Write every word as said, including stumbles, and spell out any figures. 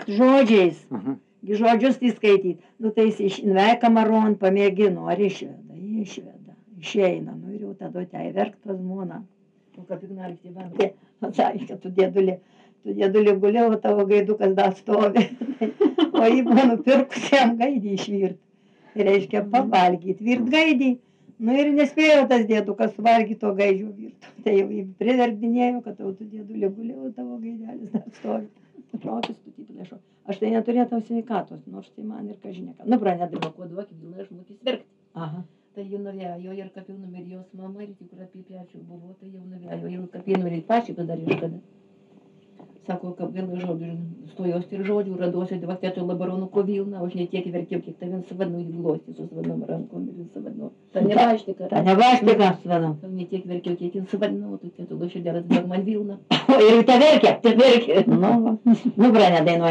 verkt žodžiais. Mhm. Gi žodžius įskaityti. Nu tai jis iš Inveka Maron pamėgino, ar išveda, išveda, išeina. Nu ir jau tada tai verkt pas žmoną. Nu kaip Ignalis Ivanovas atsakė, kad tu dėdulė, tu dėdulė gulė, o tavo gaidukas dar stovi. O jį buvo nupirkus jam gaidį išvirt. Tai reiškia pavalgyt, virt gaidį. Nu ir nespėjo tas dėdukas suvalgyt to gaidžio virto. Tai jau jį privertinėjo, kad tau tu dėdulė gulė, o tavo gaidelis dar stovi. Protis tu taip lėšo. Aš tai neturėjau tau sveikatos, nors tai man ir kažinė ką. Nu, pranedama, kuo duokit, vilna išmokys verkti. Aha. Tai jį nuvėjo ir kapėl numirė jos mama, ir tik apie pečių buvo, tai jau nuvėjo ir kapėl numirė pačiai padarė iškada. Sako, kad vėl žodžių, stojos ir žodžių, raduosi dvaketų labaronų ko vilna, o aš ne tiek verkiau, kiek tavin savadnu į glostį su savadnom rankom ir savadnu. Ta nevaštika. Ta nevaštika, svanu. Ne tiek verkiau, kiek jin savadnu, tu tėtų lošiu dėras, man vilna. O ir te verkė, te verkė. Nu, nu, pranedai nuo